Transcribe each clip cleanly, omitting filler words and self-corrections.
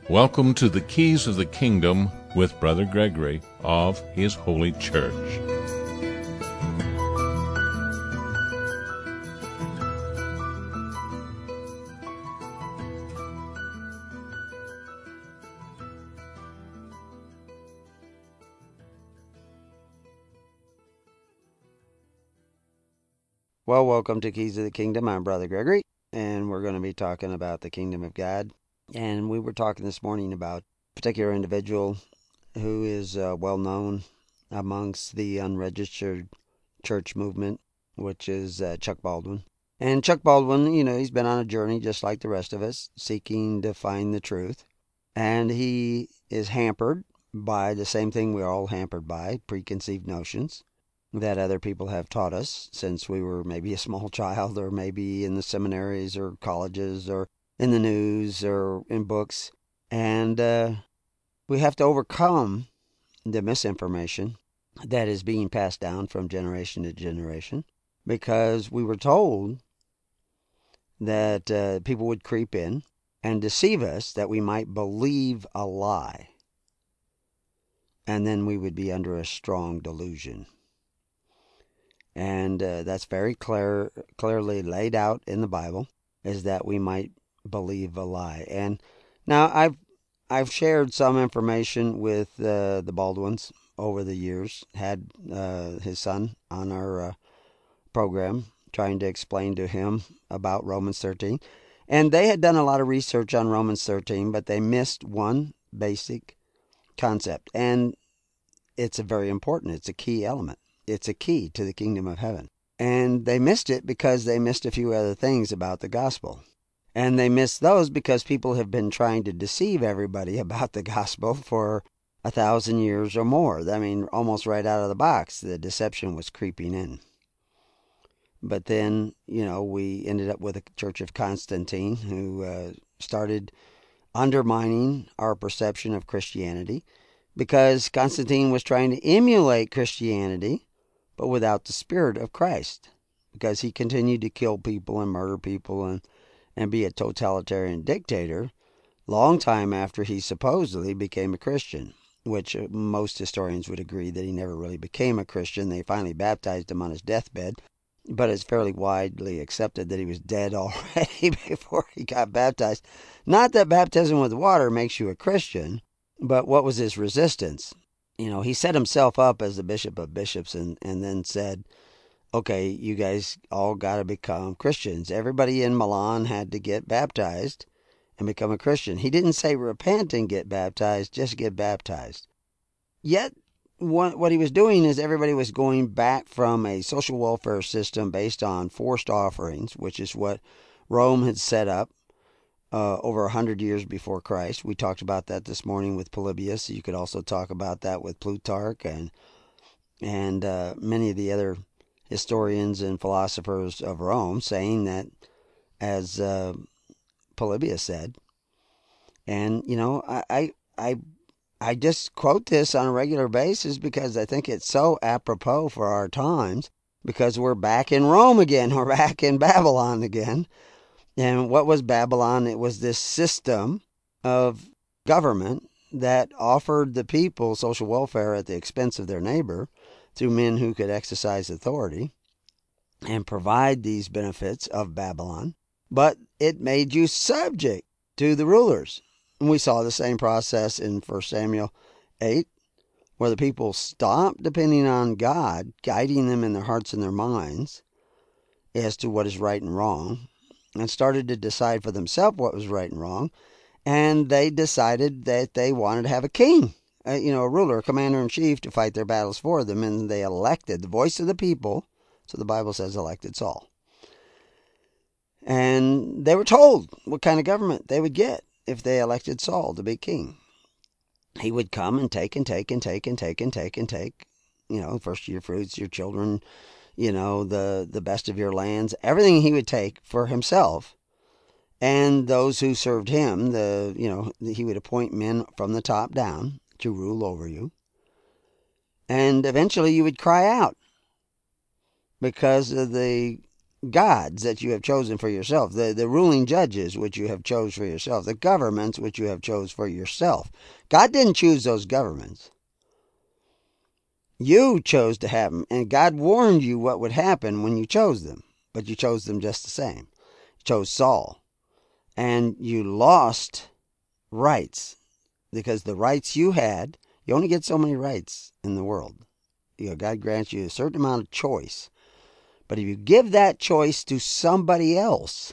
Welcome to the Keys of the Kingdom with Brother Gregory of His Holy Church. Well, welcome to Keys of the Kingdom. I'm Brother Gregory, and we're going to be talking about the Kingdom of God. And we were talking this morning about a particular individual who is well known amongst the unregistered church movement, which is Chuck Baldwin. And Chuck Baldwin, he's been on a journey just like the rest of us, seeking to find the truth. And he is hampered by the same thing we're all hampered by, preconceived notions that other people have taught us since we were maybe a small child, or maybe in the seminaries or colleges or in the news or in books. And we have to overcome the misinformation that is being passed down from generation to generation, because we were told that people would creep in and deceive us that we might believe a lie, and then we would be under a strong delusion. And that's very clearly laid out in the Bible, is that we might believe a lie. And now I've shared some information with the Baldwins over the years. Had his son on our program, trying to explain to him about Romans 13. And they had done a lot of research on Romans 13, but they missed one basic concept. And it's a very important, it's a key element. It's a key to the kingdom of heaven. And they missed it because they missed a few other things about the gospel. And they missed those because people have been trying to deceive everybody about the gospel for 1,000 years or more. I mean, almost right out of the box, the deception was creeping in. But then, we ended up with a Church of Constantine who started undermining our perception of Christianity, because Constantine was trying to emulate Christianity, but without the Spirit of Christ, because he continued to kill people and murder people and be a totalitarian dictator long time after he supposedly became a Christian, which most historians would agree that he never really became a Christian. They finally baptized him on his deathbed, but it's fairly widely accepted that he was dead already before he got baptized. Not that baptism with water makes you a Christian, but what was his resistance? He set himself up as the bishop of bishops and then said, okay, you guys all got to become Christians. Everybody in Milan had to get baptized and become a Christian. He didn't say repent and get baptized, just get baptized. Yet, what he was doing is everybody was going back from a social welfare system based on forced offerings, which is what Rome had set up over 100 years before Christ. We talked about that this morning with Polybius. You could also talk about that with Plutarch and many of the other historians and philosophers of Rome, saying that, as Polybius said. And I just quote this on a regular basis because I think it's so apropos for our times, because we're back in Rome again. We're back in Babylon again. And what was Babylon? It was this system of government that offered the people social welfare at the expense of their neighbor through men who could exercise authority and provide these benefits of Babylon. But it made you subject to the rulers. And we saw the same process in 1 Samuel 8, where the people stopped depending on God, guiding them in their hearts and their minds as to what is right and wrong, and started to decide for themselves what was right and wrong. And they decided that they wanted to have a king, a ruler, a commander-in-chief to fight their battles for them. And they elected the voice of the people. So the Bible says elected Saul. And they were told what kind of government they would get if they elected Saul to be king. He would come and take and take and take and take and take and take, first your fruits, your children, the best of your lands, everything he would take for himself. And those who served him, he would appoint men from the top down to rule over you. And eventually you would cry out because of the gods that you have chosen for yourself, the ruling judges which you have chose for yourself, the governments which you have chose for yourself. God didn't choose those governments. You chose to have them, and God warned you what would happen when you chose them, but you chose them just the same. You chose Saul, and you lost rights, because the rights you had, you only get so many rights in the world. God grants you a certain amount of choice. But if you give that choice to somebody else,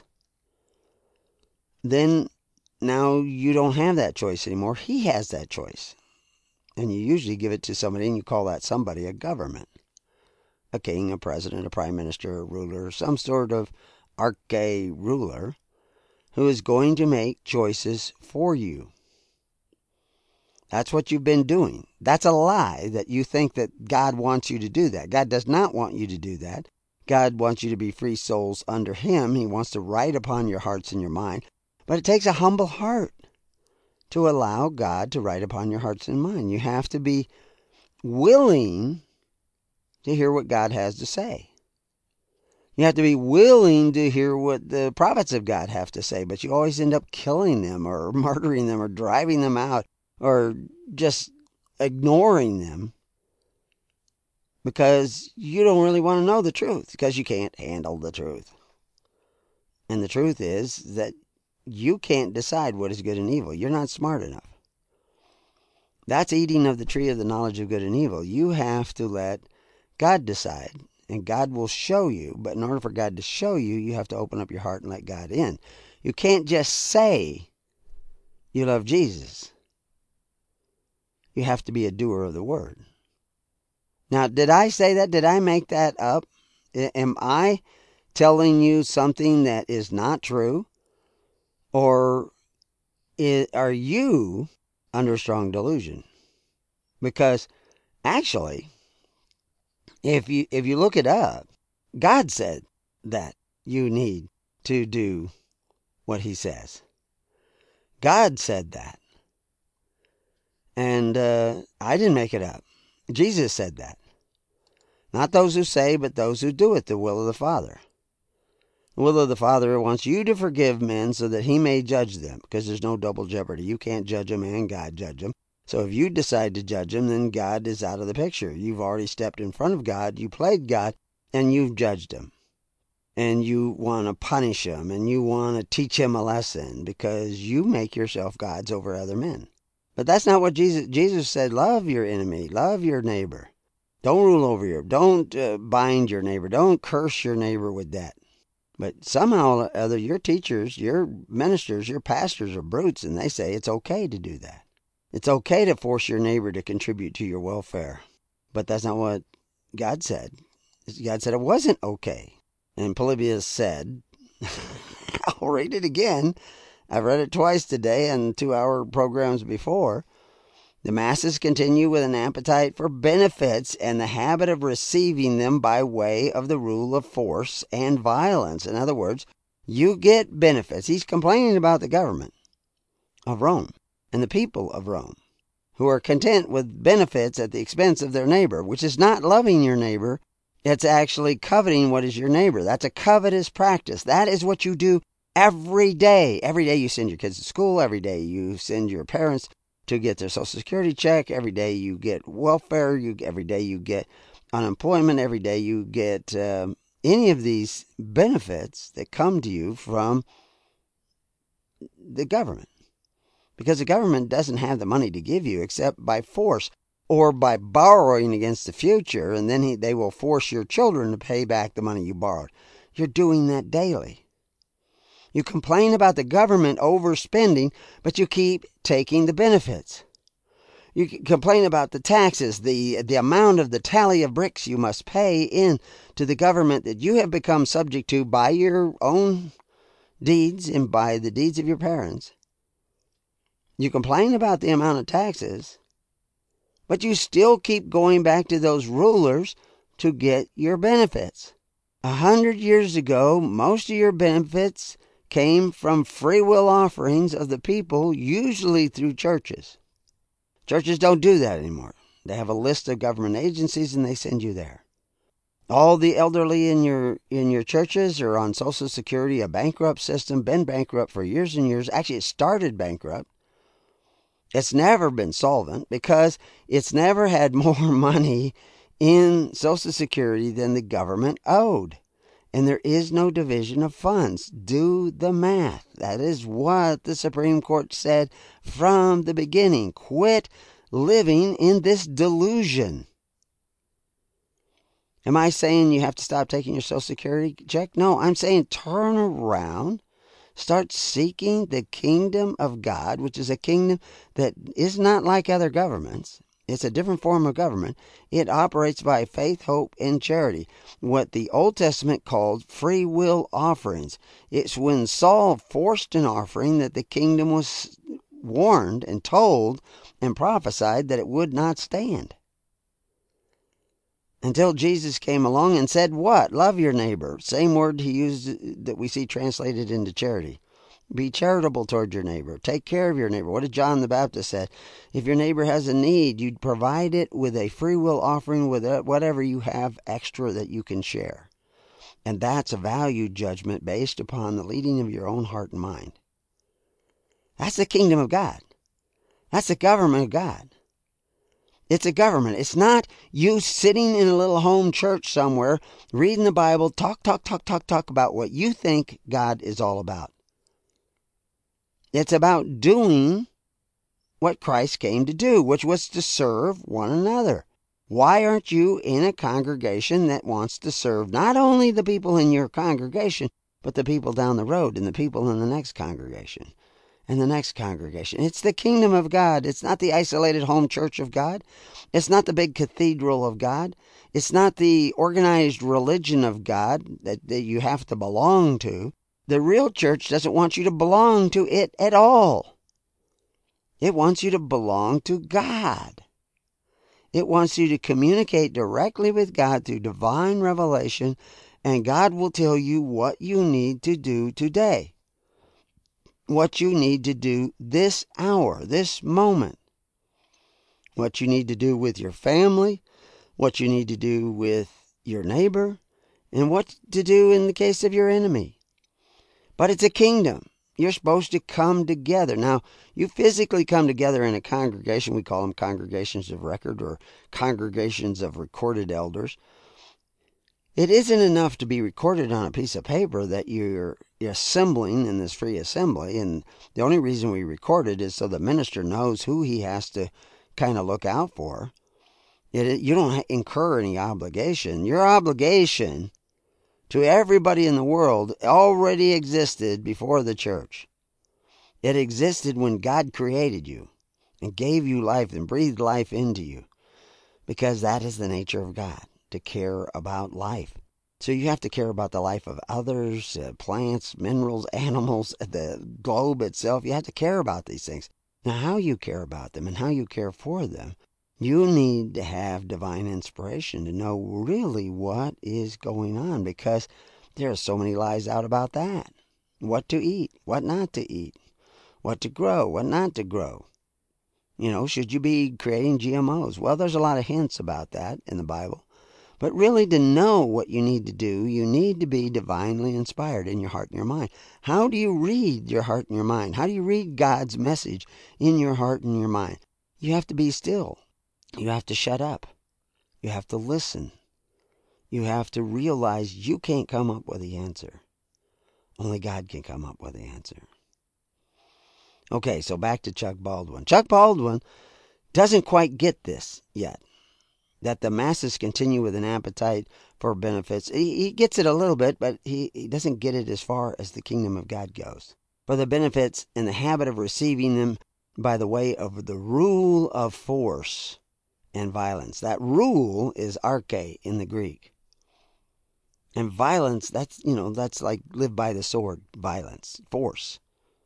then now you don't have that choice anymore. He has that choice. And you usually give it to somebody, and you call that somebody a government. A king, a president, a prime minister, a ruler, some sort of arche ruler who is going to make choices for you. That's what you've been doing. That's a lie that you think that God wants you to do that. God does not want you to do that. God wants you to be free souls under Him. He wants to write upon your hearts and your mind. But it takes a humble heart to allow God to write upon your hearts and mind. You have to be willing to hear what God has to say. You have to be willing to hear what the prophets of God have to say, but you always end up killing them or murdering them or driving them out or just ignoring them because you don't really want to know the truth, because you can't handle the truth. And the truth is that you can't decide what is good and evil. You're not smart enough. That's eating of the tree of the knowledge of good and evil. You have to let God decide, and God will show you. But in order for God to show you, you have to open up your heart and let God in. You can't just say you love Jesus. You have to be a doer of the word. Now, did I say that? Did I make that up? Am I telling you something that is not true? Or are you under strong delusion? Because actually, if you look it up, God said that you need to do what He says. God said that. And I didn't make it up. Jesus said that. Not those who say, but those who do it, the will of the Father. The will of the Father wants you to forgive men so that He may judge them, because there's no double jeopardy. You can't judge them and God judge them. So if you decide to judge them, then God is out of the picture. You've already stepped in front of God, you played God, and you've judged Him. And you want to punish Him, and you want to teach Him a lesson, because you make yourself gods over other men. But that's not what Jesus said. Love your enemy, love your neighbor. Don't rule over don't bind your neighbor, don't curse your neighbor with that. But somehow or other, your teachers, your ministers, your pastors are brutes, and they say it's okay to do that. It's okay to force your neighbor to contribute to your welfare. But that's not what God said. God said it wasn't okay. And Polybius said, I'll read it again. I've read it twice today and 2-hour programs before. The masses continue with an appetite for benefits and the habit of receiving them by way of the rule of force and violence. In other words, you get benefits. He's complaining about the government of Rome and the people of Rome, who are content with benefits at the expense of their neighbor, which is not loving your neighbor. It's actually coveting what is your neighbor. That's a covetous practice. That is what you do every day. Every day you send your kids to school. Every day you send your parents to get their Social Security check. Every day you get welfare. Every day you get unemployment. Every day you get any of these benefits that come to you from the government. Because the government doesn't have the money to give you except by force or by borrowing against the future, and then they will force your children to pay back the money you borrowed. You're doing that daily. You complain about the government overspending, but you keep taking the benefits. You complain about the taxes, the amount of the tally of bricks you must pay in to the government that you have become subject to by your own deeds and by the deeds of your parents. You complain about the amount of taxes, but you still keep going back to those rulers to get your benefits. 100 years ago, most of your benefits came from free will offerings of the people, usually through churches. Churches don't do that anymore. They have a list of government agencies and they send you there. All the elderly in your churches are on Social Security, a bankrupt system, been bankrupt for years and years. Actually, it started bankrupt. It's never been solvent because it's never had more money in Social Security than the government owed. And there is no division of funds. Do the math. That is what the Supreme Court said from the beginning. Quit living in this delusion. Am I saying you have to stop taking your Social Security check? No, I'm saying turn around. Start seeking the kingdom of God, which is a kingdom that is not like other governments. It's a different form of government. It operates by faith, hope, and charity. What the Old Testament called free will offerings. It's when Saul forced an offering that the kingdom was warned and told and prophesied that it would not stand. Until Jesus came along and said what? Love your neighbor. Same word he used that we see translated into charity. Be charitable toward your neighbor. Take care of your neighbor. What did John the Baptist say? If your neighbor has a need, you'd provide it with a free will offering with whatever you have extra that you can share. And that's a value judgment based upon the leading of your own heart and mind. That's the kingdom of God. That's the government of God. It's a government. It's not you sitting in a little home church somewhere, reading the Bible, talk about what you think God is all about. It's about doing what Christ came to do, which was to serve one another. Why aren't you in a congregation that wants to serve not only the people in your congregation, but the people down the road and the people in the next congregation? And the next congregation. It's the kingdom of God. It's not the isolated home church of God. It's not the big cathedral of God. It's not the organized religion of God that you have to belong to. The real church doesn't want you to belong to it at all. It wants you to belong to God. It wants you to communicate directly with God through divine revelation, and God will tell you what you need to do today. What you need to do this hour, this moment. What you need to do with your family, what you need to do with your neighbor, and what to do in the case of your enemy. But it's a kingdom. You're supposed to come together. Now, you physically come together in a congregation. We call them congregations of record or congregations of recorded elders. It isn't enough to be recorded on a piece of paper that you're assembling in this free assembly. And the only reason we record it is so the minister knows who he has to kind of look out for. You don't incur any obligation. Your obligation to everybody in the world already existed before the church. It existed when God created you and gave you life and breathed life into you, because that is the nature of God, to care about life. So you have to care about the life of others, plants, minerals, animals, the globe itself. You have to care about these things. Now, how you care about them and how you care for them, you need to have divine inspiration to know really what is going on, because there are so many lies out about that. What to eat, what not to eat, what to grow, what not to grow. Should you be creating GMOs? Well, there's a lot of hints about that in the Bible. But really, to know what you need to do, you need to be divinely inspired in your heart and your mind. How do you read your heart and your mind? How do you read God's message in your heart and your mind? You have to be still. You have to shut up. You have to listen. You have to realize you can't come up with the answer. Only God can come up with the answer. Okay, so back to Chuck Baldwin. Chuck Baldwin doesn't quite get this yet, that the masses continue with an appetite for benefits. He gets it a little bit, but he doesn't get it as far as the kingdom of God goes. For the benefits and the habit of receiving them by the way of the rule of force and violence. That rule is arche in the Greek. And violence, that's like live by the sword, violence, force.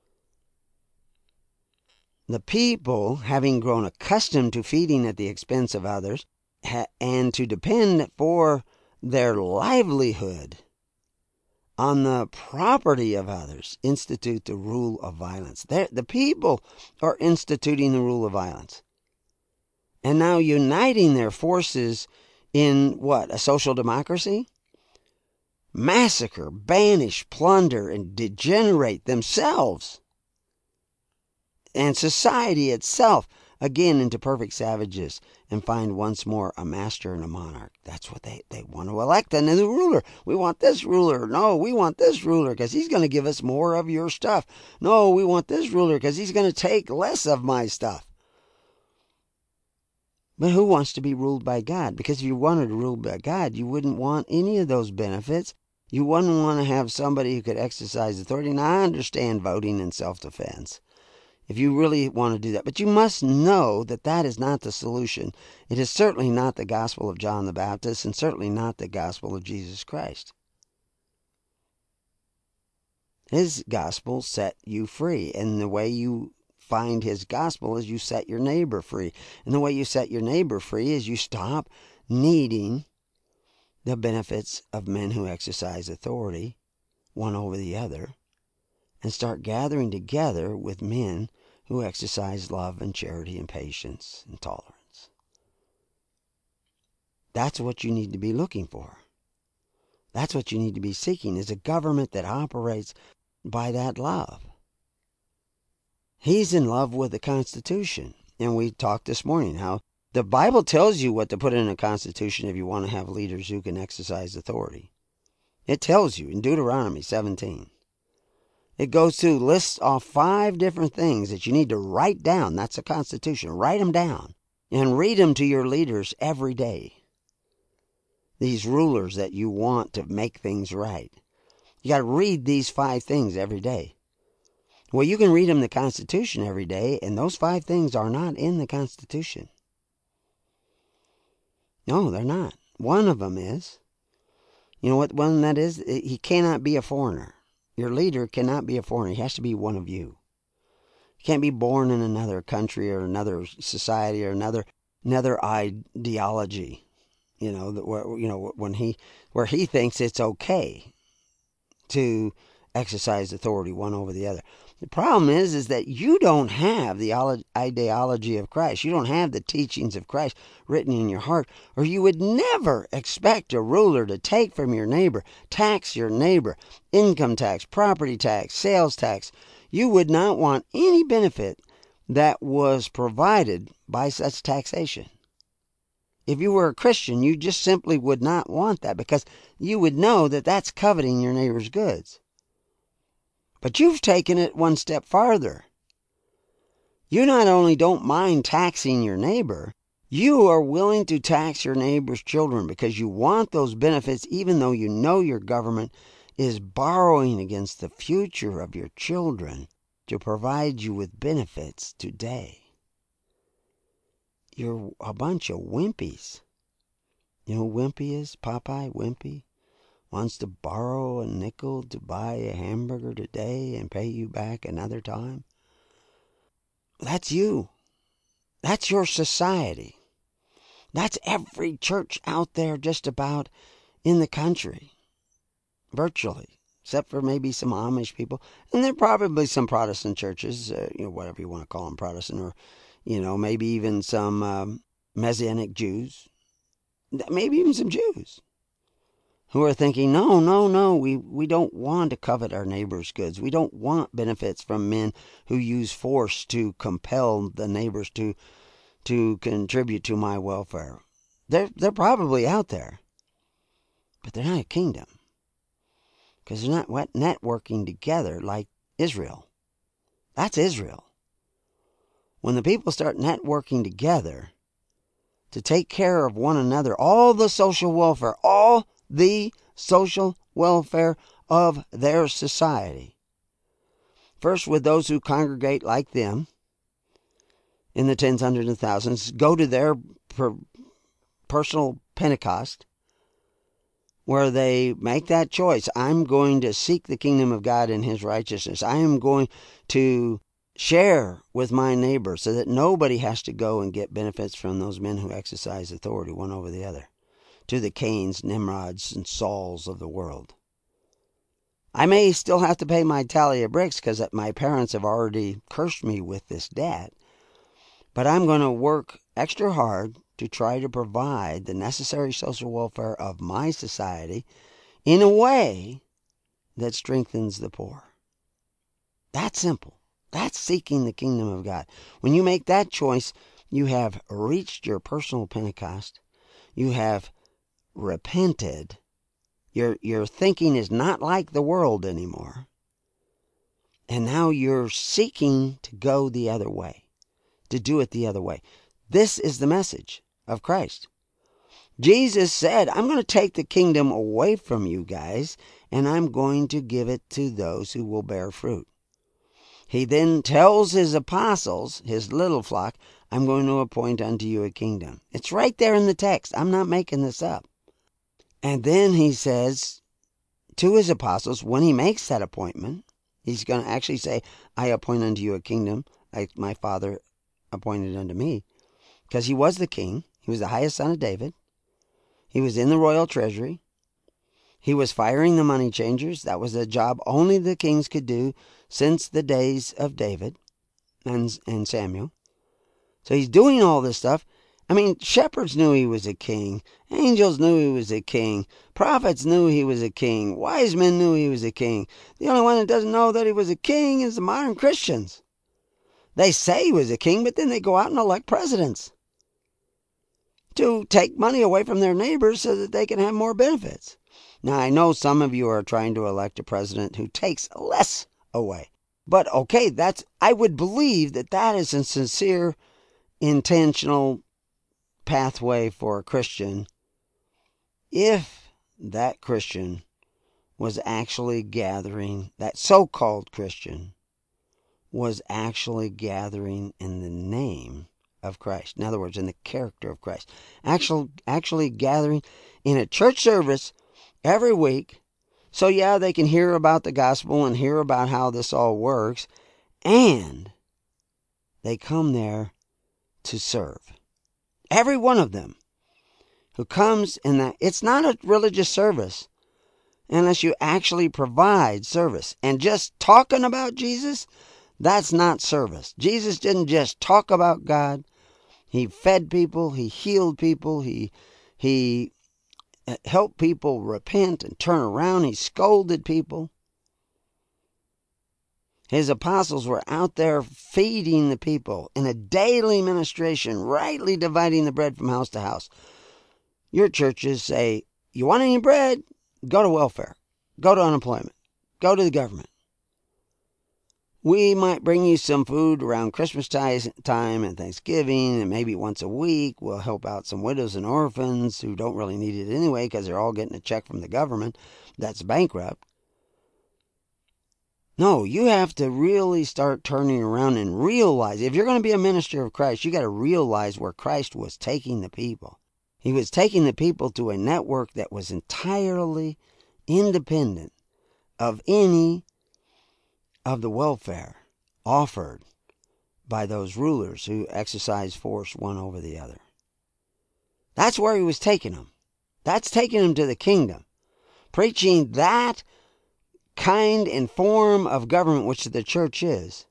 The people, having grown accustomed to feeding at the expense of others and to depend for their livelihood on the property of others, institute the rule of violence. The people are instituting the rule of violence. And now uniting their forces in what? A social democracy? Massacre, banish, plunder, and degenerate themselves and society itself again into perfect savages, and find once more a master and a monarch. That's what they want to elect a new ruler. We want this ruler. No, we want this ruler because he's going to give us more of your stuff. No, we want this ruler because he's going to take less of my stuff. But who wants to be ruled by God? Because if you wanted to rule by God, you wouldn't want any of those benefits. You wouldn't want to have somebody who could exercise authority. Now, I understand voting in self-defense, if you really want to do that. But you must know that that is not the solution. It is certainly not the gospel of John the Baptist, and certainly not the gospel of Jesus Christ. His gospel set you free, and the way you find his gospel is you set your neighbor free. And the way you set your neighbor free is you stop needing the benefits of men who exercise authority one over the other, and start gathering together with men who exercise love and charity and patience and tolerance. That's what you need to be looking for. That's what you need to be seeking, is a government that operates by that love. He's in love with the Constitution. And we talked this morning how the Bible tells you what to put in a Constitution if you want to have leaders who can exercise authority. It tells you in Deuteronomy 17. It goes through, lists off 5 different things that you need to write down. That's the Constitution. Write them down and read them to your leaders every day. These rulers that you want to make things right. You got to read these 5 things every day. Well, you can read them the Constitution every day, and those 5 things are not in the Constitution. No, they're not. One of them is, you know what one that is? He cannot be a foreigner. Your leader cannot be a foreigner. He has to be one of you. He can't be born in another country or another society or another ideology. You know, where he thinks it's okay to exercise authority one over the other. The problem is that you don't have the ideology of Christ. You don't have the teachings of Christ written in your heart, or you would never expect a ruler to take from your neighbor, tax your neighbor, income tax, property tax, sales tax. You would not want any benefit that was provided by such taxation. If you were a Christian, you just simply would not want that, because you would know that that's coveting your neighbor's goods. But you've taken it one step farther. You not only don't mind taxing your neighbor, you are willing to tax your neighbor's children because you want those benefits, even though you know your government is borrowing against the future of your children to provide you with benefits today. You're a bunch of wimpies. You know who Wimpy is? Popeye Wimpy wants to borrow a nickel to buy a hamburger today and pay you back another time. That's you. That's your society. That's every church out there just about in the country, virtually, except for maybe some Amish people. And there are probably some Protestant churches, whatever you want to call them, Protestant, or, maybe even some Messianic Jews, maybe even some Jews, who are thinking, no, we don't want to covet our neighbor's goods. We don't want benefits from men who use force to compel the neighbors to contribute to my welfare. They're probably out there, but they're not a kingdom, because they're not networking together like Israel. That's Israel. When the people start networking together to take care of one another, all the social welfare of their society. First, with those who congregate like them in the tens, hundreds, and thousands, go to their personal Pentecost, where they make that choice. I'm going to seek the kingdom of God and his righteousness. I am going to share with my neighbor so that nobody has to go and get benefits from those men who exercise authority one over the other, to the Cains, Nimrods, and Sauls of the world. I may still have to pay my tally of bricks because my parents have already cursed me with this debt, but I'm going to work extra hard to try to provide the necessary social welfare of my society in a way that strengthens the poor. That's simple. That's seeking the kingdom of God. When you make that choice, you have reached your personal Pentecost. You have repented. Your thinking is not like the world anymore. And now you're seeking to go the other way, to do it the other way. This is the message of Christ. Jesus said, I'm going to take the kingdom away from you guys, and I'm going to give it to those who will bear fruit. He then tells his apostles, his little flock, I'm going to appoint unto you a kingdom. It's right there in the text. I'm not making this up. And then he says to his apostles, when he makes that appointment, he's going to actually say, I appoint unto you a kingdom, like my Father appointed unto me. Because he was the king. He was the highest son of David. He was in the royal treasury. He was firing the money changers. That was a job only the kings could do since the days of David and Samuel. So he's doing all this stuff. I mean, shepherds knew he was a king. Angels knew he was a king. Prophets knew he was a king. Wise men knew he was a king. The only one that doesn't know that he was a king is the modern Christians. They say he was a king, but then they go out and elect presidents to take money away from their neighbors so that they can have more benefits. Now, I know some of you are trying to elect a president who takes less away. But okay, I would believe that is a sincere, intentional pathway for a Christian if that Christian was actually gathering, that so-called Christian was actually gathering in the name of Christ. In other words, in the character of Christ. Actually gathering in a church service every week. So yeah, they can hear about the gospel and hear about how this all works. And they come there to serve. Every one of them who comes in that, it's not a religious service unless you actually provide service. And just talking about Jesus, that's not service. Jesus didn't just talk about God. He fed people. He healed people. He helped people repent and turn around. He scolded people. His apostles were out there feeding the people in a daily ministration, rightly dividing the bread from house to house. Your churches say, you want any bread? Go to welfare. Go to unemployment. Go to the government. We might bring you some food around Christmas time and Thanksgiving, and maybe once a week we'll help out some widows and orphans who don't really need it anyway because they're all getting a check from the government that's bankrupt. No, you have to really start turning around and realize, if you're going to be a minister of Christ, you got to realize where Christ was taking the people. He was taking the people to a network that was entirely independent of any of the welfare offered by those rulers who exercised force one over the other. That's where he was taking them. That's taking them to the kingdom. Preaching that kind and form of government, which the church is.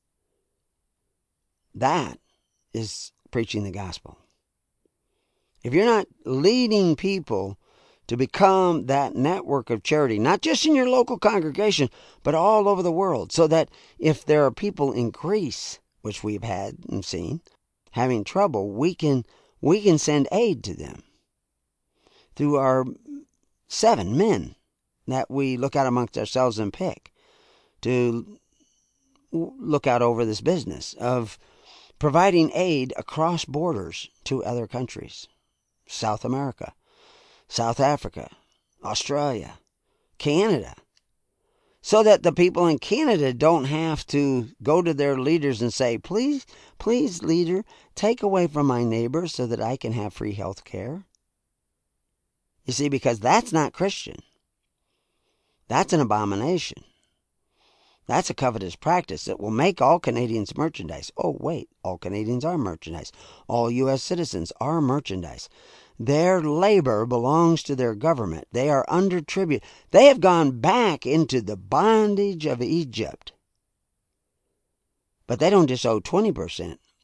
That is preaching the gospel. If you're not leading people to become that network of charity, not just in your local congregation, but all over the world, so that if there are people in Greece, which we've had and seen, having trouble, we can send aid to them through our 7 men that we look out amongst ourselves and pick to look out over this business of providing aid across borders to other countries. South America, South Africa, Australia, Canada, so that the people in Canada don't have to go to their leaders and say, please, leader, take away from my neighbor so that I can have free health care. You see, because that's not Christian. That's an abomination. That's a covetous practice that will make all Canadians merchandise. Oh, wait, all Canadians are merchandise. All U.S. citizens are merchandise. Their labor belongs to their government. They are under tribute. They have gone back into the bondage of Egypt. But they don't just owe 20%.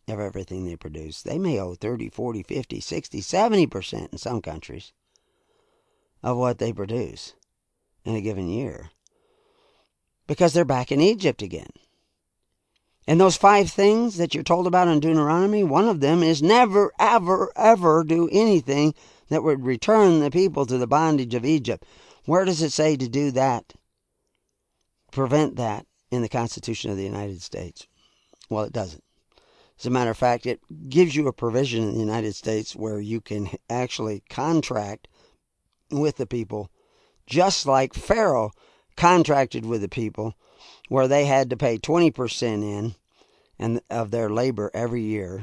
of everything they produce. They may owe 30, 40, 50, 60, 70% in some countries of what they produce in a given year, because they're back in Egypt again. And those 5 things that you're told about in Deuteronomy, one of them is never, ever, ever do anything that would return the people to the bondage of Egypt. Where does it say to do that? Prevent that in the Constitution of the United States? Well, it doesn't. As a matter of fact, it gives you a provision in the United States where you can actually contract with the people, just like Pharaoh contracted with the people, where they had to pay 20% in and of their labor every year,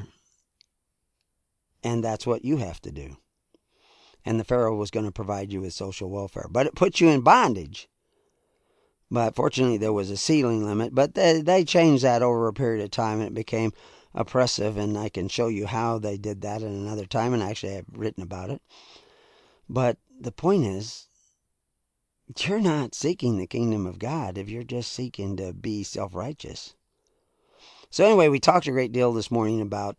and that's what you have to do. And the Pharaoh was going to provide you with social welfare, but it put you in bondage. But fortunately, there was a ceiling limit, but they changed that over a period of time, and it became oppressive, and I can show you how they did that in another time, and actually I've written about it. But the point is, you're not seeking the kingdom of God if you're just seeking to be self-righteous. So anyway, we talked a great deal this morning about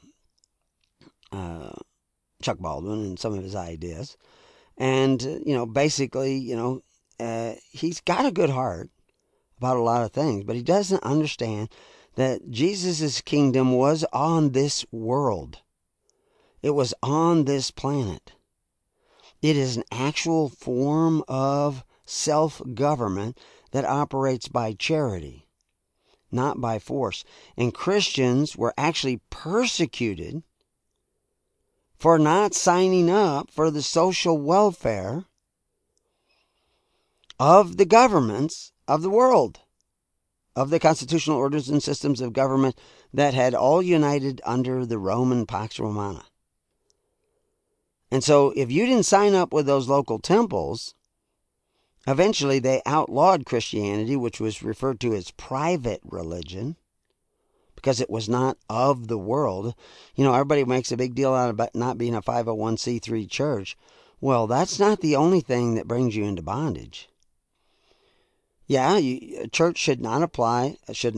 Chuck Baldwin and some of his ideas. And, basically, he's got a good heart about a lot of things, but he doesn't understand that Jesus' kingdom was on this world. It was on this planet. It is an actual form of self-government that operates by charity, not by force. And Christians were actually persecuted for not signing up for the social welfare of the governments of the world, of the constitutional orders and systems of government that had all united under the Roman Pax Romana. And so if you didn't sign up with those local temples, eventually they outlawed Christianity, which was referred to as private religion, because it was not of the world. Everybody makes a big deal out of not being a 501c3 church. Well, that's not the only thing that brings you into bondage. Yeah, a church should not apply to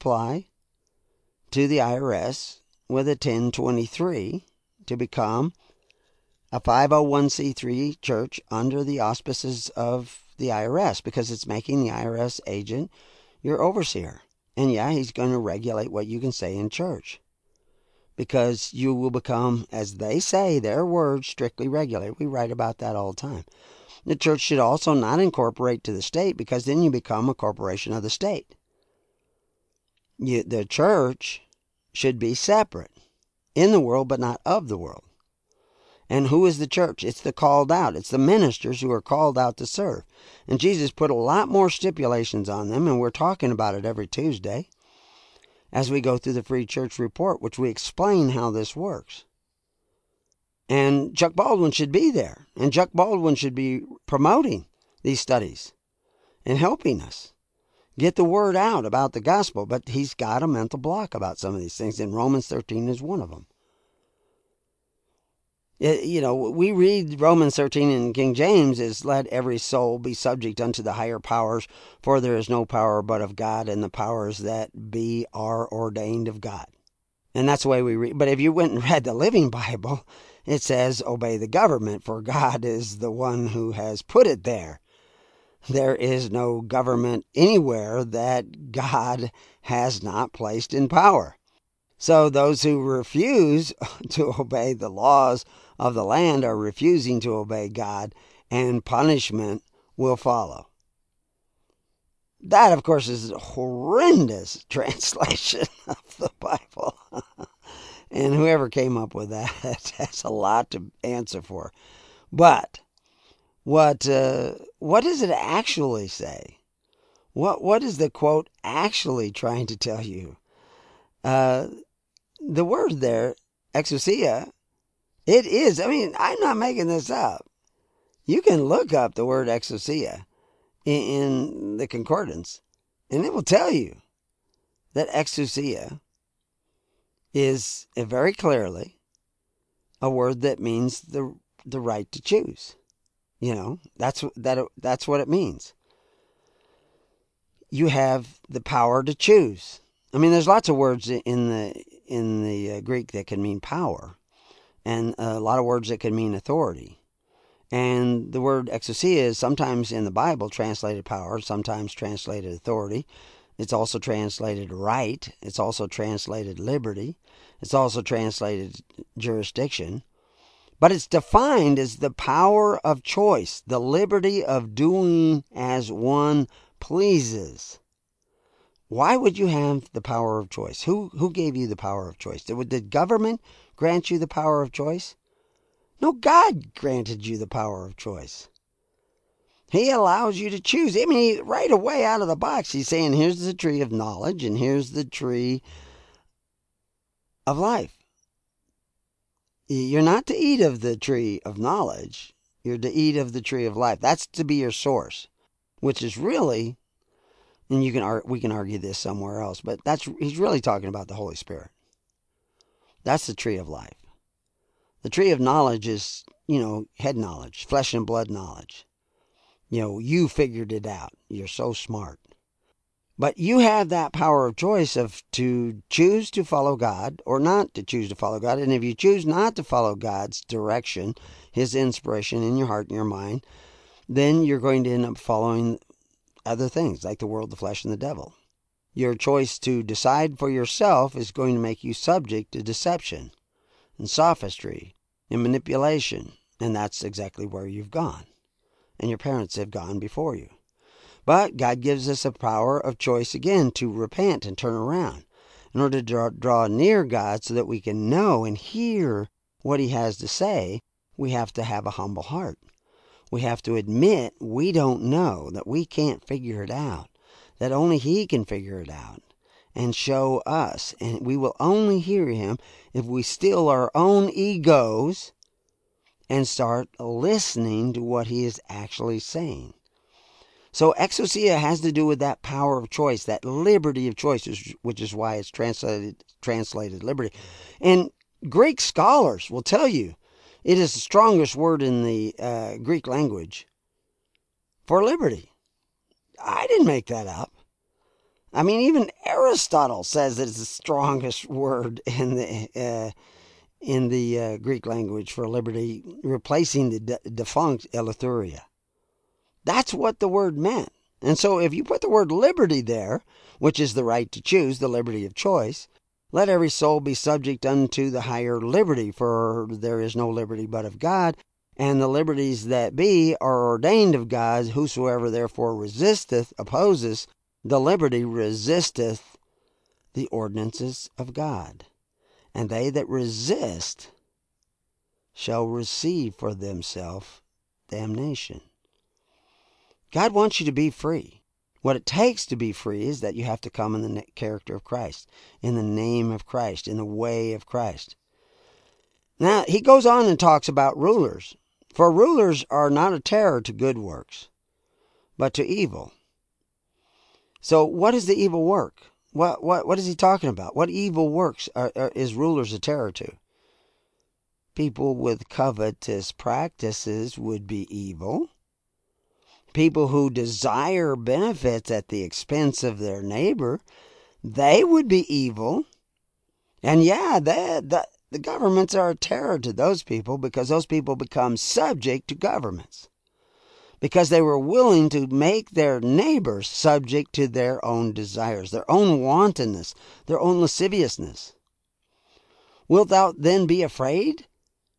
the IRS with a 1023 to become a 501c3 church under the auspices of the IRS, because it's making the IRS agent your overseer. And yeah, he's going to regulate what you can say in church, because you will become, as they say, their words, strictly regulated. We write about that all the time. The church should also not incorporate to the state, because then you become a corporation of the state. The church should be separate, in the world, but not of the world. And who is the church? It's the called out. It's the ministers who are called out to serve. And Jesus put a lot more stipulations on them, and we're talking about it every Tuesday as we go through the Free Church Report, which we explain how this works. And Chuck Baldwin should be there. And Chuck Baldwin should be promoting these studies and helping us get the word out about the gospel. But he's got a mental block about some of these things, and Romans 13 is one of them. We read Romans 13 in King James as, let every soul be subject unto the higher powers, for there is no power but of God, and the powers that be are ordained of God. And that's the way we read. But if you went and read the Living Bible, it says, obey the government, for God is the one who has put it there. There is no government anywhere that God has not placed in power. So those who refuse to obey the laws of the land are refusing to obey God, and punishment will follow. That, of course, is a horrendous translation of the Bible. And whoever came up with that has a lot to answer for. But what does it actually say? What is the quote actually trying to tell you? The word there, exousia, it is. I'm not making this up. You can look up the word exousia in the concordance, and it will tell you that exousia is very clearly a word that means the right to choose. That's what it means. You have the power to choose. There's lots of words in the the Greek that can mean power, and a lot of words that can mean authority. And the word exousia is sometimes in the Bible translated power, sometimes translated authority. It's also translated right. It's also translated liberty. It's also translated jurisdiction. But it's defined as the power of choice, the liberty of doing as one pleases. Why would you have the power of choice? Who gave you the power of choice? Did government grant you the power of choice? No, God granted you the power of choice. He allows you to choose. I mean, right away out of the box, he's saying, here's the tree of knowledge and here's the tree of life. You're not to eat of the tree of knowledge. You're to eat of the tree of life. That's to be your source, which is really, and we can argue this somewhere else, but he's really talking about the Holy Spirit. That's the tree of life. The tree of knowledge is, head knowledge, flesh and blood knowledge. You figured it out. You're so smart. But you have that power of choice to choose to follow God or not to choose to follow God. And if you choose not to follow God's direction, His inspiration in your heart and your mind, then you're going to end up following other things like the world, the flesh, and the devil. Your choice to decide for yourself is going to make you subject to deception and sophistry and manipulation. And that's exactly where you've gone. And your parents have gone before you. But God gives us a power of choice again to repent and turn around in order to draw near God so that we can know and hear what He has to say. We have to have a humble heart. We have to admit we don't know, that we can't figure it out, that only He can figure it out and show us. And we will only hear Him if we still our own egos and start listening to what He is actually saying. So exousia has to do with that power of choice, that liberty of choice, which is why it's translated liberty. And Greek scholars will tell you it is the strongest word in the Greek language for liberty. I didn't make that up. I mean, even Aristotle says it's the strongest word in the Greek language for liberty, replacing the defunct eleutheria. That's what the word meant. And so if you put the word liberty there, which is the right to choose, the liberty of choice, let every soul be subject unto the higher liberty, for there is no liberty but of God, and the liberties that be are ordained of God. Whosoever therefore resisteth, opposes the liberty, resisteth the ordinances of God. And they that resist shall receive for themselves damnation. God wants you to be free. What it takes to be free is that you have to come in the character of Christ, in the name of Christ, in the way of Christ. Now, he goes on and talks about rulers. For rulers are not a terror to good works, but to evil. So what is the evil work? What is he talking about? What evil works is rulers a terror to? People with covetous practices would be evil. People who desire benefits at the expense of their neighbor, they would be evil. And yeah, the governments are a terror to those people because those people become subject to governments. Because they were willing to make their neighbors subject to their own desires, their own wantonness, their own lasciviousness. Wilt thou then be afraid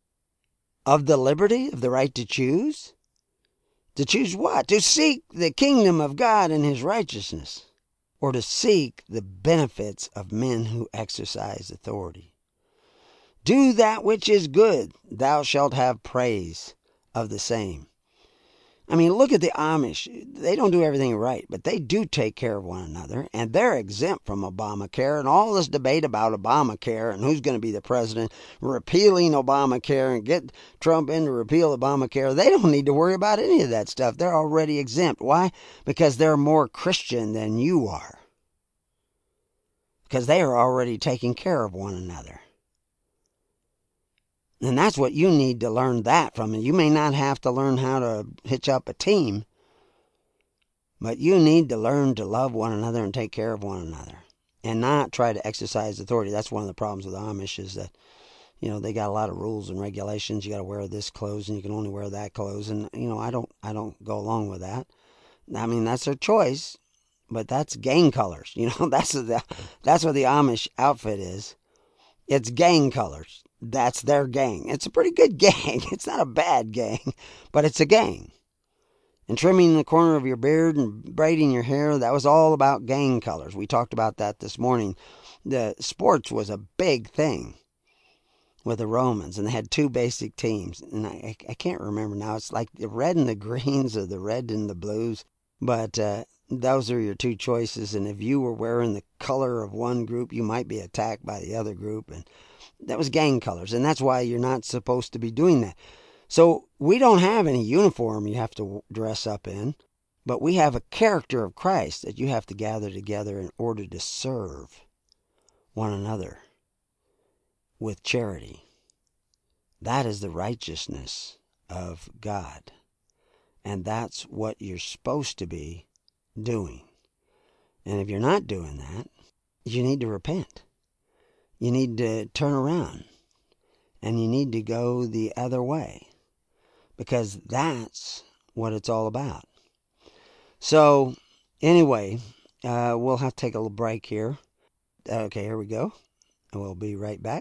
of the liberty, of the right to choose? To choose what? To seek the kingdom of God and His righteousness, or to seek the benefits of men who exercise authority. Do that which is good, thou shalt have praise of the same. I mean, look at the Amish. They don't do everything right, but they do take care of one another, and they're exempt from Obamacare and all this debate about Obamacare and who's going to be the president, repealing Obamacare and get Trump in to repeal Obamacare. They don't need to worry about any of that stuff. They're already exempt. Why? Because they're more Christian than you are. Because they are already taking care of one another. And that's what you need to learn that from. You may not have to learn how to hitch up a team, but you need to learn to love one another and take care of one another. and not try to exercise authority. That's one of the problems with the Amish is that, they got a lot of rules and regulations. You got to wear this clothes and you can only wear that clothes. And, I don't go along with that. I mean, that's their choice, but that's gang colors. That's what the Amish outfit is. It's gang colors. That's their gang. It's a pretty good gang. It's not a bad gang, but it's a gang. And trimming the corner of your beard and braiding your hair, that was all about gang colors. We talked about that this morning. The sports was a big thing with the Romans, and they had two basic teams. And I can't remember now. It's like the red and the greens or the red and the blues. But those are your two choices. And if you were wearing the color of one group, you might be attacked by the other group. And that was gang colors. And that's why you're not supposed to be doing that. So we don't have any uniform you have to dress up in, but we have a character of Christ that you have to gather together in order to serve one another with charity. That is the righteousness of God. And that's what you're supposed to be doing. And if you're not doing that, you need to repent. You need to turn around. And you need to go the other way. Because that's what it's all about. So, anyway, we'll have to take a little break here. Okay, here we go. And we'll be right back.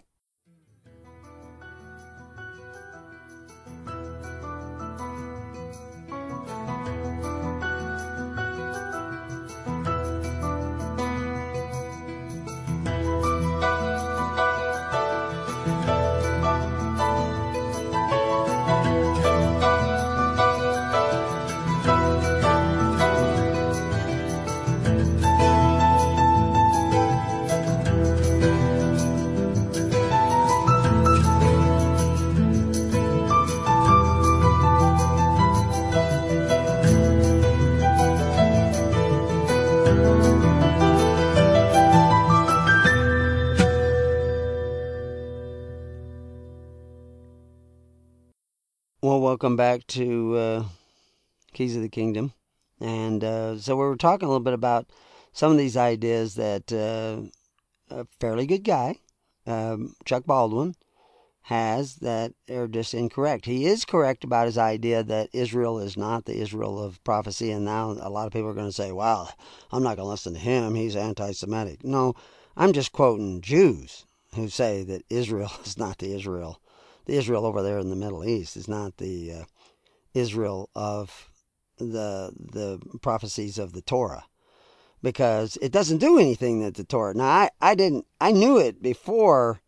Well, welcome back to Keys of the Kingdom. And so we were talking a little bit about some of these ideas that a fairly good guy, Chuck Baldwin, has that are just incorrect. He is correct about his idea that Israel is not the Israel of prophecy. And now a lot of people are going to say, well, I'm not going to listen to him. He's anti-Semitic. No, I'm just quoting Jews who say that Israel is not the Israel. The Israel over there in the Middle East is not the Israel of the prophecies of the Torah, because it doesn't do anything that the Torah. Now, I knew it before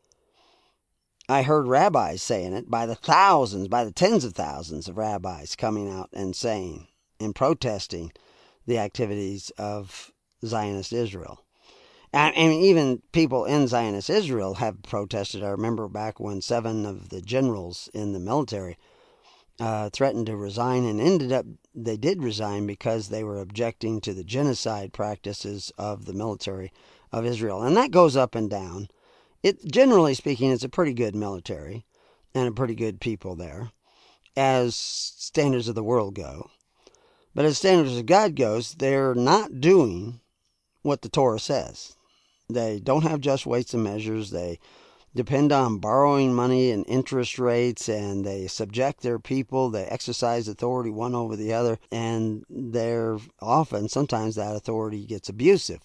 I heard rabbis saying it, by the thousands, by the tens of thousands of rabbis coming out and saying and protesting the activities of Zionist Israel. And even people in Zionist Israel have protested. I remember back when 7 of the generals in the military threatened to resign, and they did resign because they were objecting to the genocide practices of the military of Israel. And that goes up and down. Generally speaking, it's a pretty good military and a pretty good people there, as standards of the world go. But as standards of God goes, they're not doing what the Torah says. They don't have just weights and measures. They depend on borrowing money and interest rates, and they subject their people. They exercise authority one over the other, and sometimes that authority gets abusive.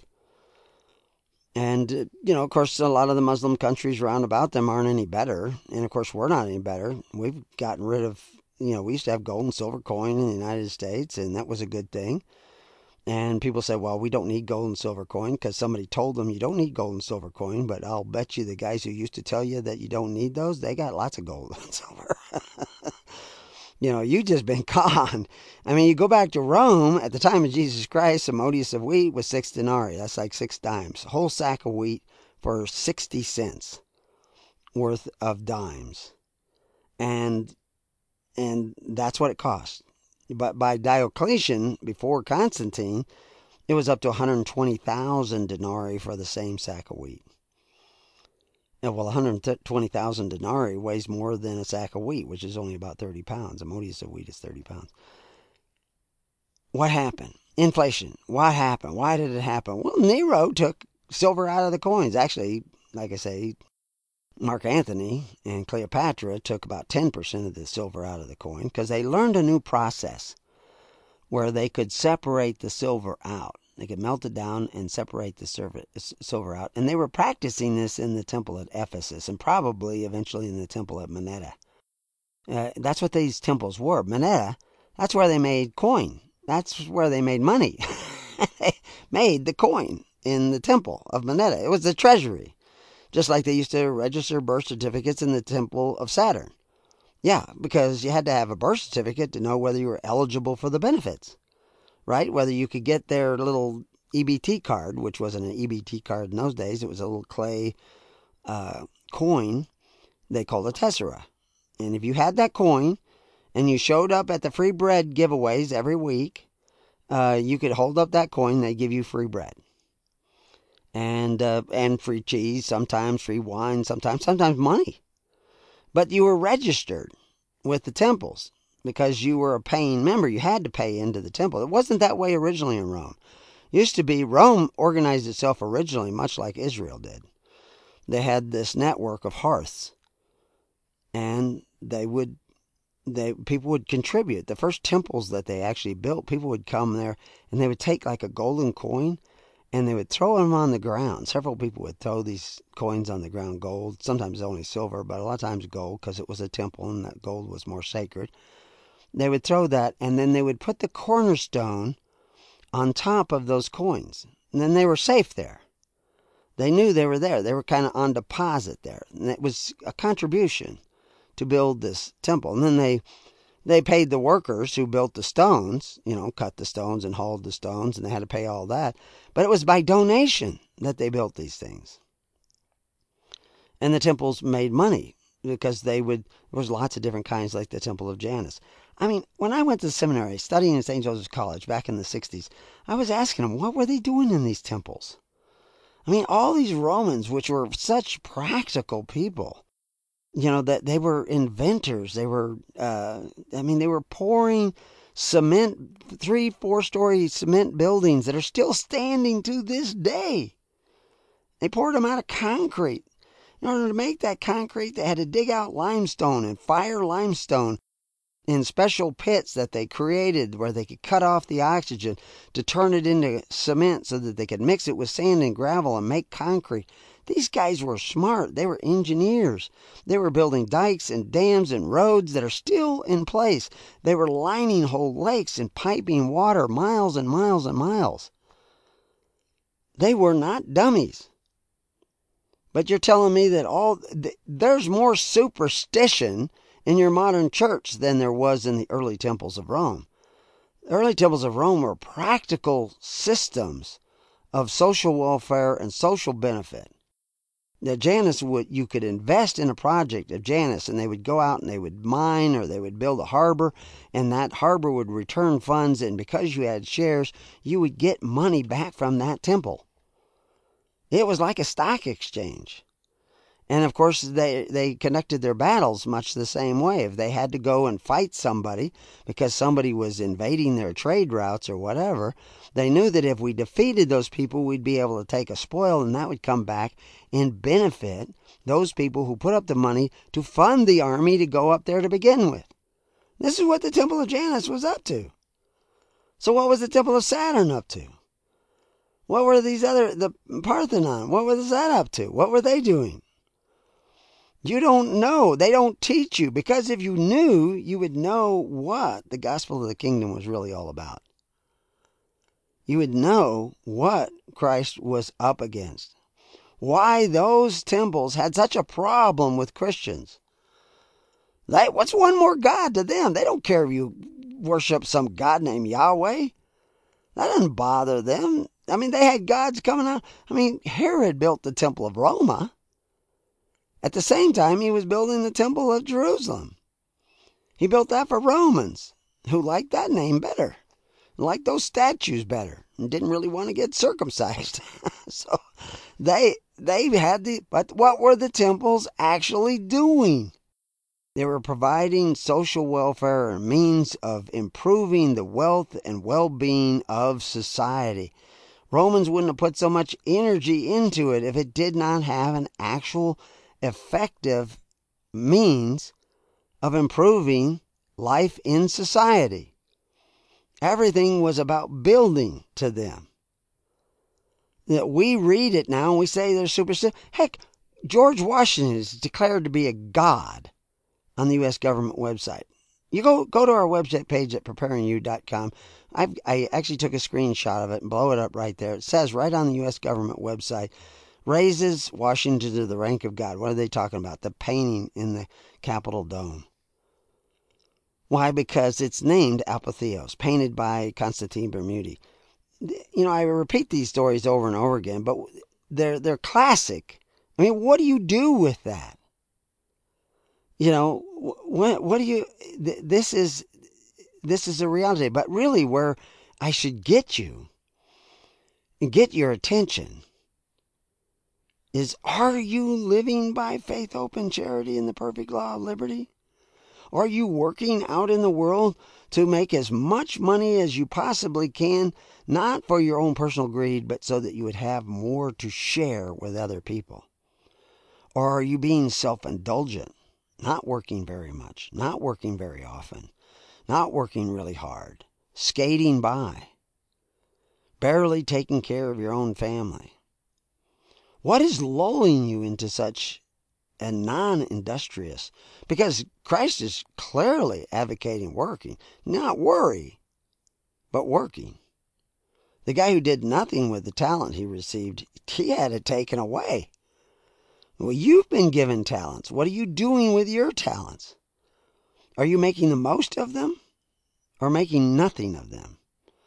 And, of course, a lot of the Muslim countries around about them aren't any better. And, of course, we're not any better. We've gotten rid of, we used to have gold and silver coin in the United States, and that was a good thing. And people say, well, we don't need gold and silver coin because somebody told them you don't need gold and silver coin. But I'll bet you the guys who used to tell you that you don't need those, they got lots of gold and silver. You've just been conned. I mean, you go back to Rome, at the time of Jesus Christ, a modius of wheat was 6 denarii. That's like 6 dimes. A whole sack of wheat for 60 cents worth of dimes. And that's what it cost. But by Diocletian, before Constantine, it was up to 120,000 denarii for the same sack of wheat. Well, 120,000 denarii weighs more than a sack of wheat, which is only about 30 pounds. A modius of wheat is 30 pounds. What happened? Inflation. What happened? Why did it happen? Well, Nero took silver out of the coins. Actually, like I say, Mark Antony and Cleopatra took about 10% of the silver out of the coin because they learned a new process where they could separate the silver out. They could melt it down and separate the silver out. And they were practicing this in the temple at Ephesus and probably eventually in the temple at Minetta. That's what these temples were. Minetta, that's where they made coin. That's where they made money. They made the coin in the temple of Minetta. It was the treasury. Just like they used to register birth certificates in the temple of Saturn. Yeah, because you had to have a birth certificate to know whether you were eligible for the benefits. Right? Whether you could get their little EBT card, which wasn't an EBT card in those days. It was a little clay coin they called a tessera. And if you had that coin and you showed up at the free bread giveaways every week, you could hold up that coin, they give you free bread. And free cheese, sometimes free wine, sometimes money. But you were registered with the temples because you were a paying member. You had to pay into the temple. It wasn't that way originally in Rome. It used to be Rome organized itself originally much like Israel did. They had this network of hearths, and people would contribute. The first temples that they actually built, people would come there and they would take like a golden coin and they would throw them on the ground. Several people would throw these coins on the ground, gold, sometimes only silver, but a lot of times gold because it was a temple and that gold was more sacred. They would throw that, and then they would put the cornerstone on top of those coins. And then they were safe there. They knew they were there. They were kind of on deposit there. And it was a contribution to build this temple. And then they paid the workers who built the stones, cut the stones and hauled the stones, and they had to pay all that. But it was by donation that they built these things. And the temples made money because there was lots of different kinds, like the Temple of Janus. I mean, when I went to seminary studying at St. Joseph's College back in the 60s, I was asking them, what were they doing in these temples? I mean, all these Romans, which were such practical people, that they were inventors. They were, they were pouring cement, 3-4-story cement buildings that are still standing to this day. They poured them out of concrete. In order to make that concrete, they had to dig out limestone and fire limestone in special pits that they created where they could cut off the oxygen to turn it into cement so that they could mix it with sand and gravel and make concrete. These guys were smart. They were engineers. They were building dikes and dams and roads that are still in place. They were lining whole lakes and piping water miles and miles and miles. They were not dummies. But you're telling me that there's more superstition in your modern church than there was in the early temples of Rome. The early temples of Rome were practical systems of social welfare and social benefit. That Janus you could invest in a project of Janus, and they would go out and they would mine or they would build a harbor, and that harbor would return funds, and because you had shares, you would get money back from that temple. It was like a stock exchange. And of course, they conducted their battles much the same way. If they had to go and fight somebody because somebody was invading their trade routes or whatever, they knew that if we defeated those people, we'd be able to take a spoil, and that would come back and benefit those people who put up the money to fund the army to go up there to begin with. This is what the Temple of Janus was up to. So what was the Temple of Saturn up to? What were the Parthenon, what was that up to? What were they doing? You don't know. They don't teach you. Because if you knew, you would know what the gospel of the kingdom was really all about. You would know what Christ was up against. Why those temples had such a problem with Christians. What's one more God to them? They don't care if you worship some God named Yahweh. That doesn't bother them. I mean, they had gods coming out. I mean, Herod built the Temple of Roma. At the same time, he was building the Temple of Jerusalem. He built that for Romans, who liked that name better, liked those statues better, and didn't really want to get circumcised. So they had but what were the temples actually doing? They were providing social welfare and means of improving the wealth and well-being of society. Romans wouldn't have put so much energy into it if it did not have an actual effective means of improving life in society. Everything was about building to them. That we read it now and we say they're superstitious. Heck, George Washington is declared to be a god on the U.S. government website. You go to our website page at preparingyou.com. I actually took a screenshot of it and blow it up right there. It says right on the U.S. government website, raises Washington to the rank of God. What are they talking about? The painting in the Capitol dome. Why? Because it's named Apotheos, painted by Constantine Bermudi. You know, I repeat these stories over and over again, but they're classic. I mean, what do you do with that? You know, what do you? This is a reality. But really, where I should get you and get your attention is: are you living by faith, hope, and charity in the perfect law of liberty? Are you working out in the world to make as much money as you possibly can, not for your own personal greed, but so that you would have more to share with other people? Or are you being self-indulgent, not working very much, not working very often, not working really hard, skating by, barely taking care of your own family? What is lulling you into such a non-industrious? Because Christ is clearly advocating working, not worry, but working. The guy who did nothing with the talent he received, he had it taken away. Well, you've been given talents. What are you doing with your talents? Are you making the most of them or making nothing of them?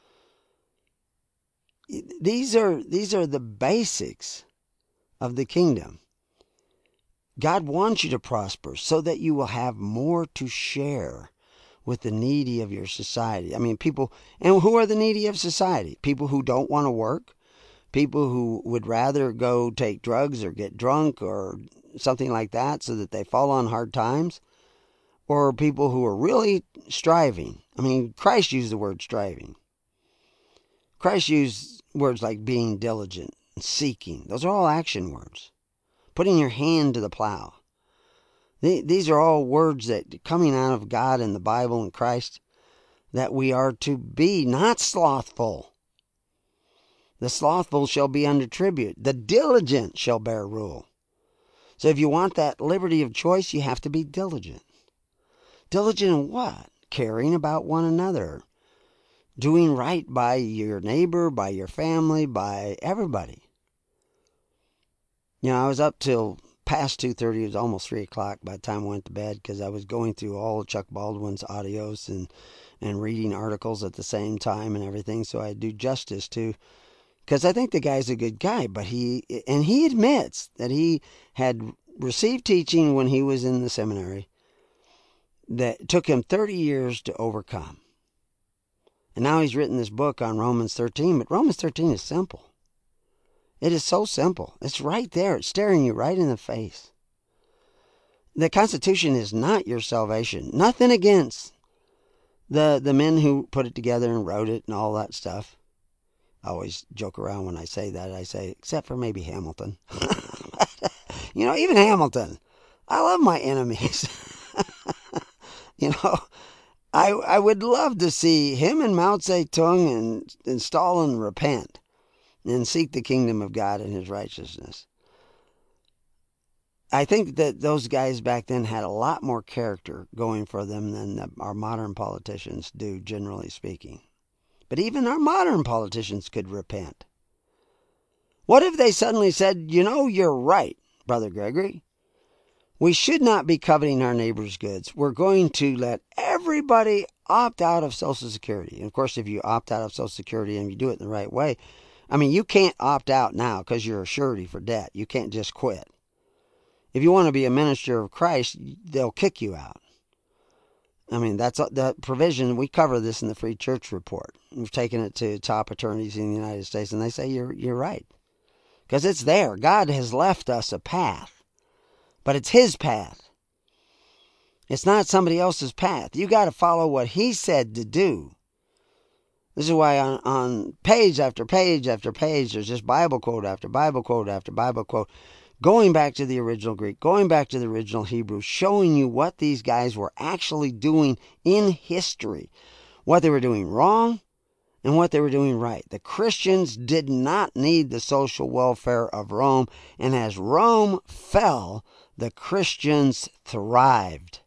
These are the basics of the kingdom. God wants you to prosper so that you will have more to share with the needy of your society. I mean, people, and who are the needy of society? People who don't want to work, people who would rather go take drugs or get drunk or something like that so that they fall on hard times, or people who are really striving. I mean, Christ used the word striving. Christ used words like being diligent and seeking. Those are all action words. Putting your hand to the plow. These are all words that coming out of God and the Bible and Christ, that we are to be not slothful. The slothful shall be under tribute. The diligent shall bear rule. So if you want that liberty of choice, you have to be diligent. Diligent in what? Caring about one another. Doing right by your neighbor, by your family, by everybody. You know, I was up till past 2:30. It was almost 3 o'clock by the time I went to bed because I was going through all of Chuck Baldwin's audios and reading articles at the same time and everything. So I do justice to, because I think the guy's a good guy, but he admits that he had received teaching when he was in the seminary that took him 30 years to overcome. And now he's written this book on Romans 13, but Romans 13 is simple. It is so simple. It's right there. It's staring you right in the face. The Constitution is not your salvation. Nothing against the men who put it together and wrote it and all that stuff. I always joke around when I say that. I say, except for maybe Hamilton. You know, even Hamilton. I love my enemies. You know, I would love to see him and Mao Zedong and Stalin repent and seek the kingdom of God and his righteousness. I think that those guys back then had a lot more character going for them than our modern politicians do, generally speaking. But even our modern politicians could repent. What if they suddenly said, you know, you're right, Brother Gregory. We should not be coveting our neighbor's goods. We're going to let everybody opt out of Social Security. And of course, if you opt out of Social Security and you do it in the right way, I mean, you can't opt out now because you're a surety for debt. You can't just quit. If you want to be a minister of Christ, they'll kick you out. I mean, that's the provision. We cover this in the Free Church Report. We've taken it to top attorneys in the United States, and they say you're right. Because it's there. God has left us a path. But it's his path. It's not somebody else's path. You got to follow what he said to do. This is why on page after page after page, there's just Bible quote after Bible quote after Bible quote, going back to the original Greek, going back to the original Hebrew, showing you what these guys were actually doing in history, what they were doing wrong and what they were doing right. The Christians did not need the social welfare of Rome, and as Rome fell, the Christians thrived.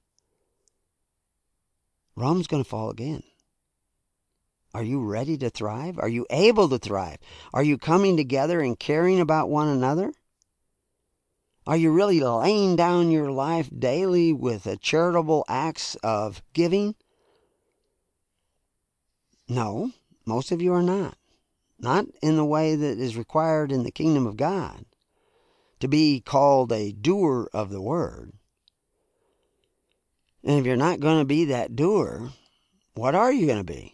Rome's going to fall again. Are you ready to thrive? Are you able to thrive? Are you coming together and caring about one another? Are you really laying down your life daily with charitable acts of giving? No, most of you are not. Not in the way that is required in the kingdom of God, to be called a doer of the word. And if you're not going to be that doer, what are you going to be?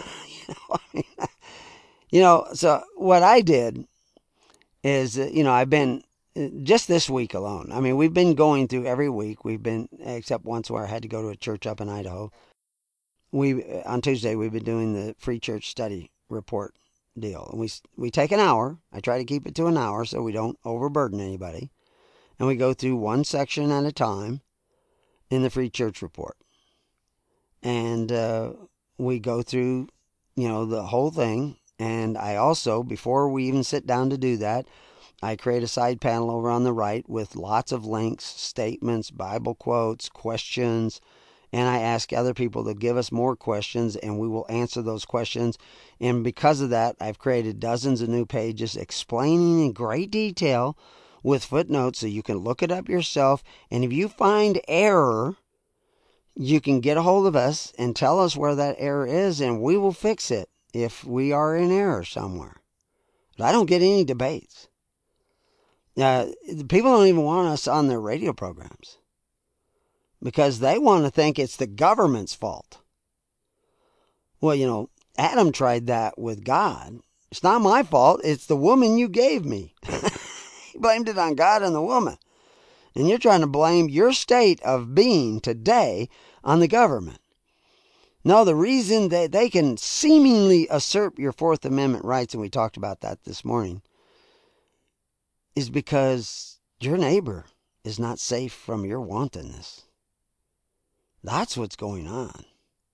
So what I did is, I've been, just this week alone, we've been going through every week. We've been, except once where I had to go to a church up in Idaho. On Tuesday, we've been doing the free church study report deal. And we take an hour. I try to keep it to an hour so we don't overburden anybody. And we go through one section at a time in the free church report. And we go through, the whole thing. And I also, before we even sit down to do that, I create a side panel over on the right with lots of links, statements, Bible quotes, questions, and I ask other people to give us more questions, and we will answer those questions. And because of that, I've created dozens of new pages explaining in great detail with footnotes so you can look it up yourself. And if you find error, you can get a hold of us and tell us where that error is, and we will fix it if we are in error somewhere. But I don't get any debates. People don't even want us on their radio programs because they want to think it's the government's fault. Well, Adam tried that with God. It's not my fault. It's the woman you gave me. He blamed it on God and the woman. And you're trying to blame your state of being today on the government. No, the reason that they can seemingly usurp your Fourth Amendment rights, and we talked about that this morning, is because your neighbor is not safe from your wantonness. That's what's going on.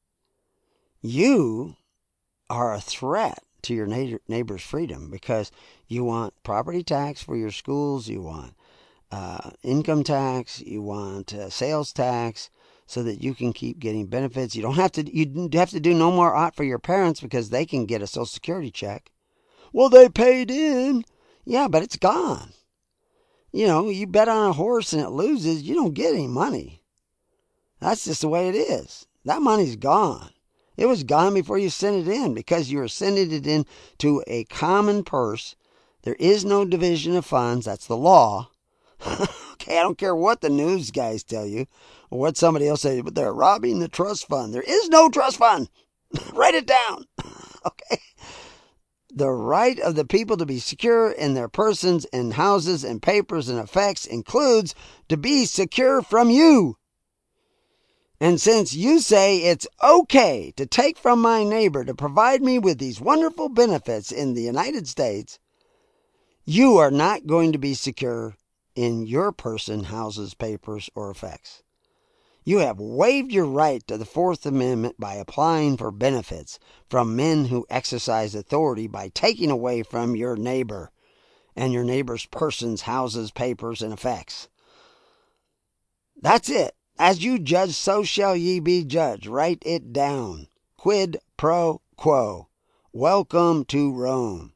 You are a threat to your neighbor's freedom because you want property tax for your schools, you want income tax, you want sales tax, so that you can keep getting benefits. You have to do no more ought for your parents because they can get a Social Security check. Well, they paid in. Yeah, but it's gone. You bet on a horse and it loses, you don't get any money. That's just the way it is. That money's gone. It was gone before you sent it in because you were sending it in to a common purse. There is no division of funds. That's the law. Okay, I don't care what the news guys tell you or what somebody else says, but they're robbing the trust fund. There is no trust fund. Write it down. Okay. The right of the people to be secure in their persons and houses and papers and effects includes to be secure from you. And since you say it's okay to take from my neighbor to provide me with these wonderful benefits in the United States, you are not going to be secure in your person, houses, papers, or effects. You have waived your right to the Fourth Amendment by applying for benefits from men who exercise authority by taking away from your neighbor and your neighbor's persons, houses, papers, and effects. That's it. As you judge, so shall ye be judged. Write it down. Quid pro quo. Welcome to Rome.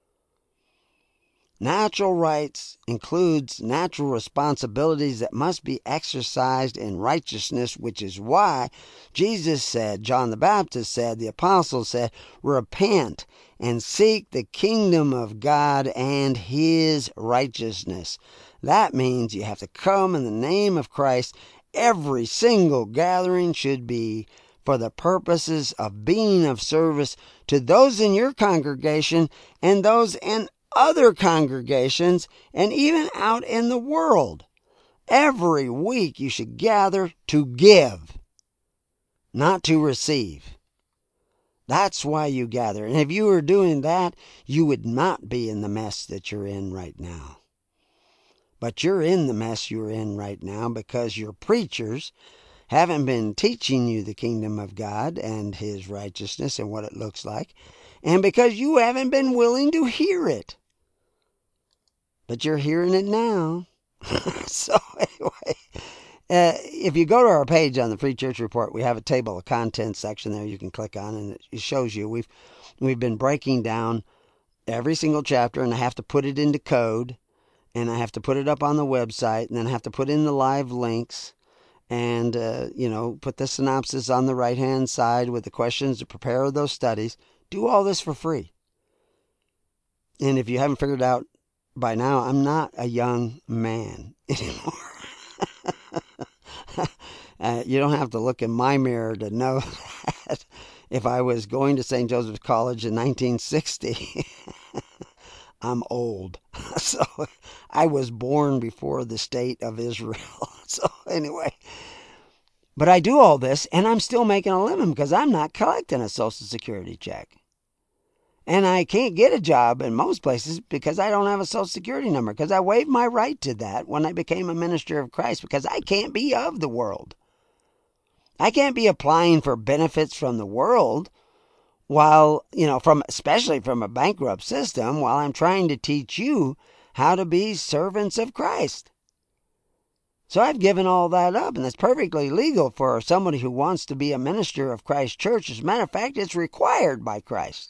Natural rights includes natural responsibilities that must be exercised in righteousness, which is why Jesus said, John the Baptist said, the apostles said, repent and seek the kingdom of God and his righteousness. That means you have to come in the name of Christ. Every single gathering should be for the purposes of being of service to those in your congregation and those in other congregations and even out in the world. Every week you should gather to give, not to receive. That's why you gather. And if you were doing that, you would not be in the mess that you're in right now. But you're in the mess you're in right now because your preachers haven't been teaching you the kingdom of God and His righteousness and what it looks like, and because you haven't been willing to hear it. But you're hearing it now. So anyway, if you go to our page on the Free Church Report, we have a table of contents section there you can click on, and it shows you we've been breaking down every single chapter, and I have to put it into code, and I have to put it up on the website, and then I have to put in the live links, and put the synopsis on the right hand side with the questions to prepare those studies. Do all this for free. And if you haven't figured out by now, I'm not a young man anymore. You don't have to look in my mirror to know that if I was going to St. Joseph's College in 1960, I'm old. So I was born before the state of Israel. So anyway, but I do all this and I'm still making a living because I'm not collecting a Social Security check. And I can't get a job in most places because I don't have a Social Security number, because I waived my right to that when I became a minister of Christ, because I can't be of the world. I can't be applying for benefits from the world while, especially from a bankrupt system, while I'm trying to teach you how to be servants of Christ. So I've given all that up, and that's perfectly legal for somebody who wants to be a minister of Christ's church. As a matter of fact, it's required by Christ.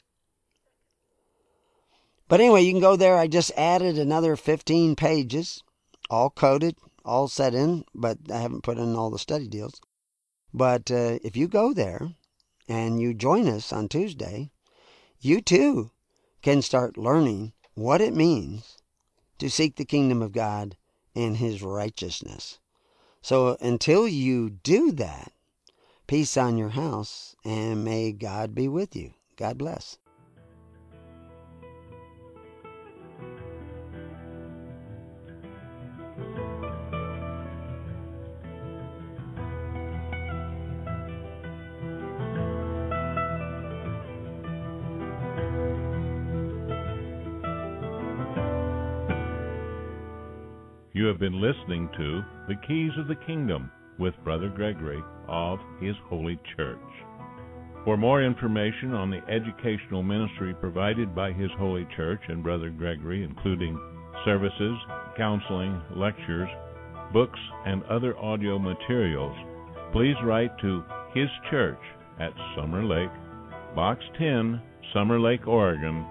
But anyway, you can go there. I just added another 15 pages, all coded, all set in, but I haven't put in all the study deals. But if you go there and you join us on Tuesday, you too can start learning what it means to seek the kingdom of God and His righteousness. So until you do that, peace on your house, and may God be with you. God bless. You have been listening to The Keys of the Kingdom with Brother Gregory of His Holy Church. For more information on the educational ministry provided by His Holy Church and Brother Gregory, including services, counseling, lectures, books, and other audio materials, please write to His Church at Summer Lake, Box 10, Summer Lake, Oregon,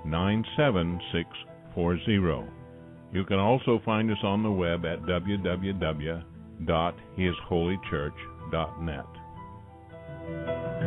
97640. You can also find us on the web at www.hisholychurch.net.